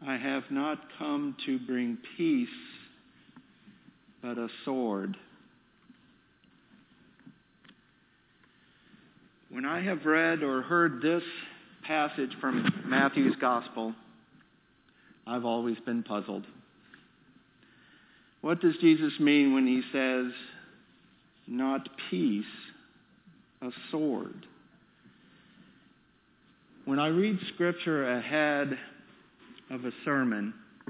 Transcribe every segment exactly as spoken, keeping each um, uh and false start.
I have not come to bring peace, but a sword. When I have read or heard this passage from Matthew's Gospel, I've always been puzzled. What does Jesus mean when he says, not peace, a sword? When I read Scripture ahead of a sermon,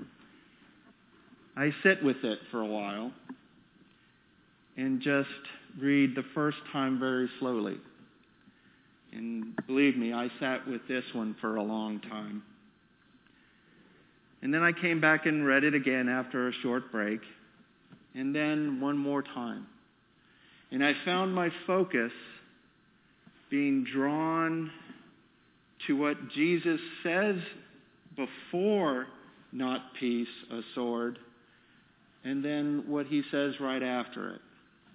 I sit with it for a while and just read the first time very slowly. And believe me, I sat with this one for a long time. And then I came back and read it again after a short break, and then one more time. And I found my focus being drawn to what Jesus says before not peace, a sword, and then what he says right after it.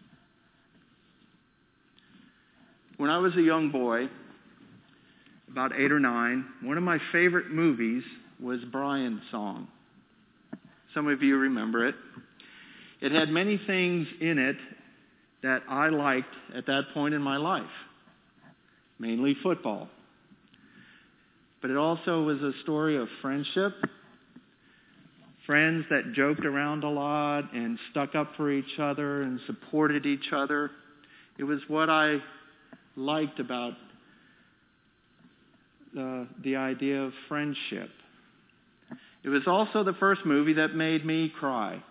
When I was a young boy, about eight or nine, one of my favorite movies was Brian's Song. Some of you remember it. It had many things in it that I liked at that point in my life, mainly football. But it also was a story of friendship, friends that joked around a lot and stuck up for each other and supported each other. It was what I liked about the, the idea of friendship. It was also the first movie that made me cry.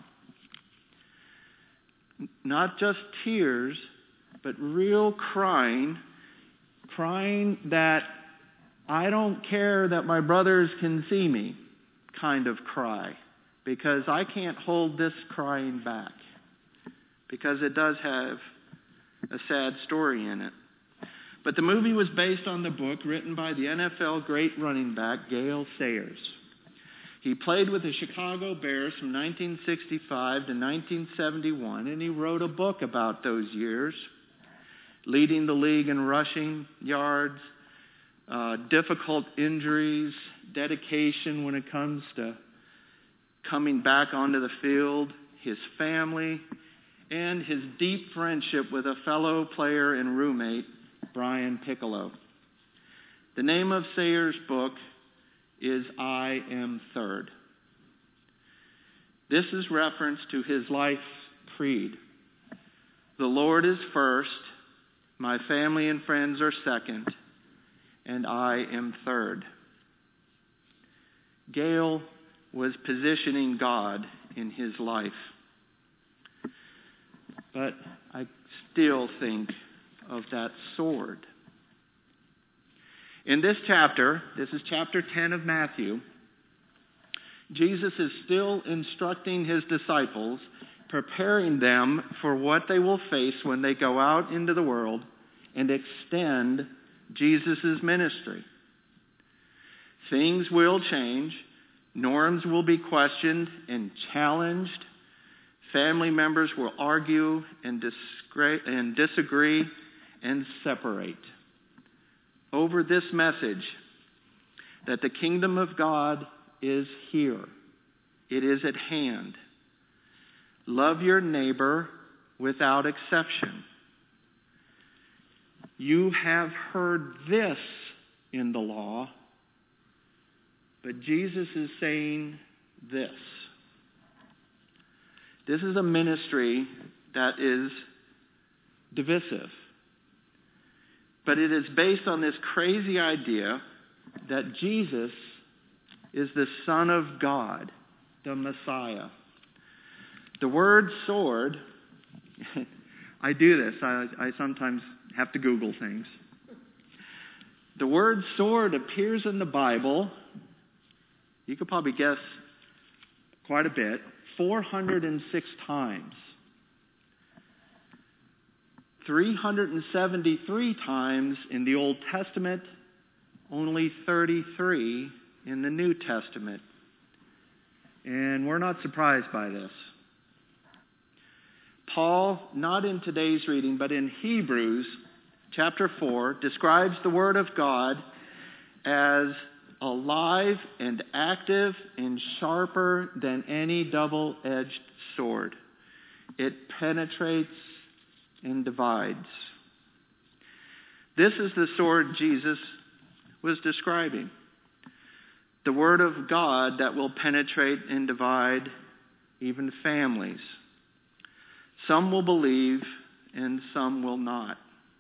Not just tears, but real crying, crying that I don't care that my brothers can see me kind of cry, because I can't hold this crying back, because it does have a sad story in it. But the movie was based on the book written by the N F L great running back, Gale Sayers. He played with the Chicago Bears from nineteen sixty-five to nineteen seventy-one, and he wrote a book about those years, leading the league in rushing yards, uh, difficult injuries, dedication when it comes to coming back onto the field, his family, and his deep friendship with a fellow player and roommate, Brian Piccolo. The name of Sayers' book is I Am Third. This is reference to his life creed. The Lord is first, my family and friends are second, and I am third. Gale was positioning God in his life. But I still think of that sword. In this chapter, this is chapter ten of Matthew, Jesus is still instructing his disciples, preparing them for what they will face when they go out into the world and extend Jesus' ministry. Things will change. Norms will be questioned and challenged. Family members will argue and, disgra- and disagree and separate over this message that the kingdom of God is here. It is at hand. Love your neighbor without exception. You have heard this in the law, but Jesus is saying this. This is a ministry that is divisive. But it is based on this crazy idea that Jesus is the Son of God, the Messiah. The word sword, I do this. I, I sometimes have to Google things. The word sword appears in the Bible, you could probably guess quite a bit, four hundred six times. three hundred seventy-three times in the Old Testament, only thirty-three in the New Testament. And we're not surprised by this. Paul, not in today's reading, but in Hebrews chapter four, describes the Word of God as alive and active and sharper than any double-edged sword. It penetrates and divides. This is the sword Jesus was describing. The word of God that will penetrate and divide even families. Some will believe and some will not.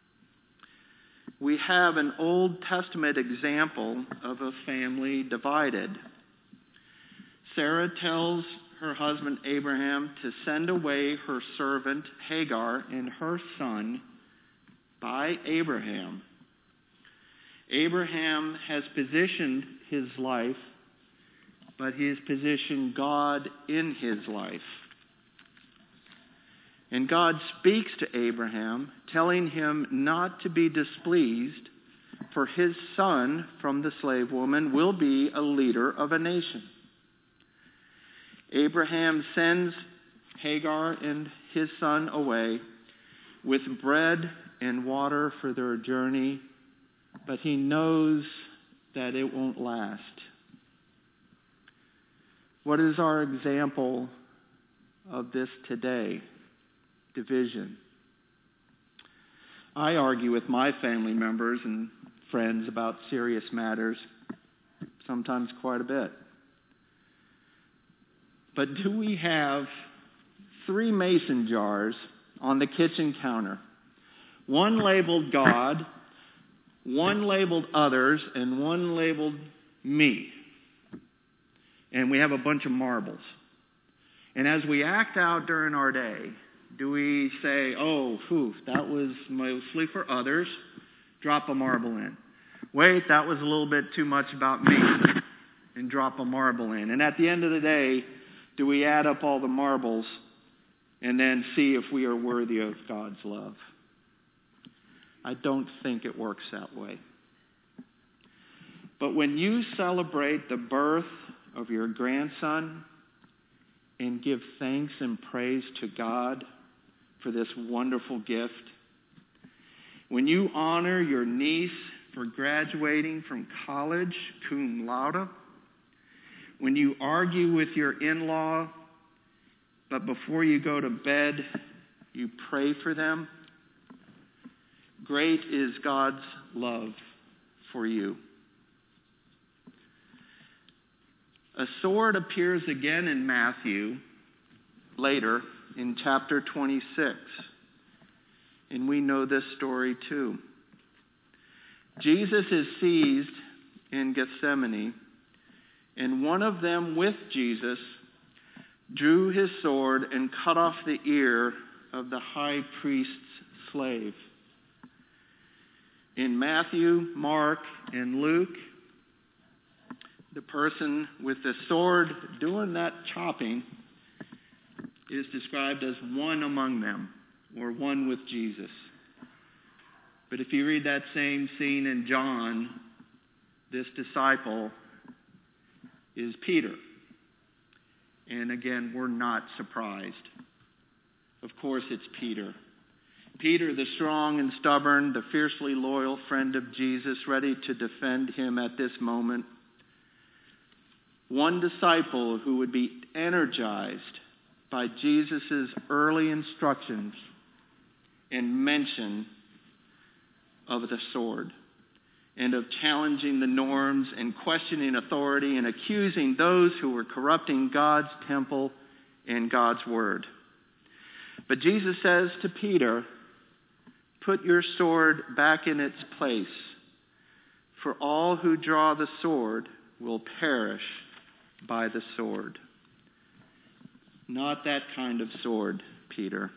We have an Old Testament example of a family divided. Sarah tells her husband Abraham to send away her servant Hagar and her son by Abraham. Abraham has positioned his life, but he has positioned God in his life. And God speaks to Abraham, telling him not to be displeased, for his son from the slave woman will be a leader of a nation. Abraham sends Hagar and his son away with bread and water for their journey, but he knows that it won't last. What is our example of this today? Division. I argue with my family members and friends about serious matters, sometimes quite a bit. But do we have three mason jars on the kitchen counter? One labeled God, one labeled others, and one labeled me. And we have a bunch of marbles. And as we act out during our day, do we say, oh, whew, that was mostly for others, drop a marble in. Wait, that was a little bit too much about me, and drop a marble in. And at the end of the day, do we add up all the marbles and then see if we are worthy of God's love? I don't think it works that way. But when you celebrate the birth of your grandson and give thanks and praise to God for this wonderful gift, when you honor your niece for graduating from college cum laude, when you argue with your in-law, but before you go to bed, you pray for them, great is God's love for you. A sword appears again in Matthew later in chapter twenty-six. And we know this story too. Jesus is seized in Gethsemane, and one of them with Jesus drew his sword and cut off the ear of the high priest's slave. In Matthew, Mark, and Luke, the person with the sword doing that chopping is described as one among them, or one with Jesus. But if you read that same scene in John, this disciple is Peter. And again, we're not surprised. Of course it's Peter. Peter, the strong and stubborn, the fiercely loyal friend of Jesus, ready to defend him at this moment. One disciple who would be energized by Jesus' early instructions and mention of the sword, and of challenging the norms and questioning authority and accusing those who were corrupting God's temple and God's word. But Jesus says to Peter, put your sword back in its place, for all who draw the sword will perish by the sword. Not that kind of sword, Peter.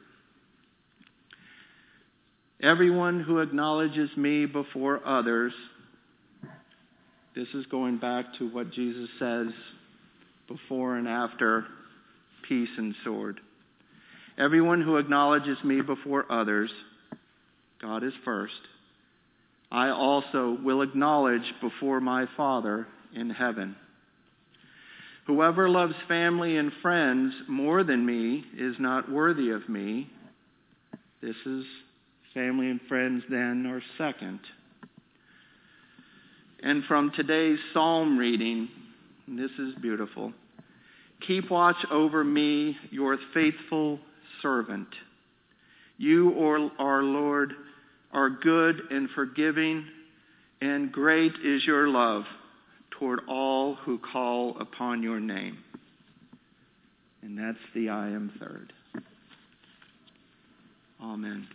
Everyone who acknowledges me before others, this is going back to what Jesus says before and after peace and sword. Everyone who acknowledges me before others, God is first, I also will acknowledge before my Father in heaven. Whoever loves family and friends more than me is not worthy of me. This is family and friends then are second. And from today's psalm reading, this is beautiful. Keep watch over me, your faithful servant. You, our Lord, are good and forgiving, and great is your love toward all who call upon your name. And that's the I am third. Amen.